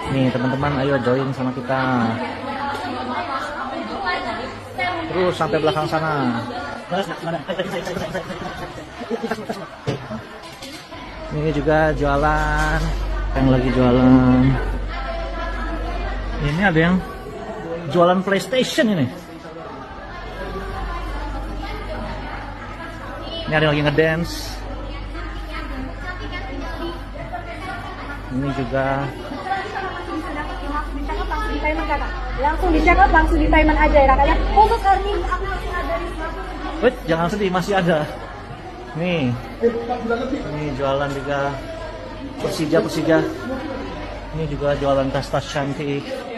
Nih teman-teman, ayo join sama kita. Terus sampai belakang sana. Ini juga jualan. Yang lagi jualan. Ini ada yang jualan PlayStation ini. Ini ada yang lagi ngedance. Ini juga langsung di-check-up, langsung di payment aja ya kakaknya. Khusus hari ini aku masih ada di wait, jangan sedih, masih ada. Nih. Ini jualan juga Persija. Ini juga jualan tas-tas cantik.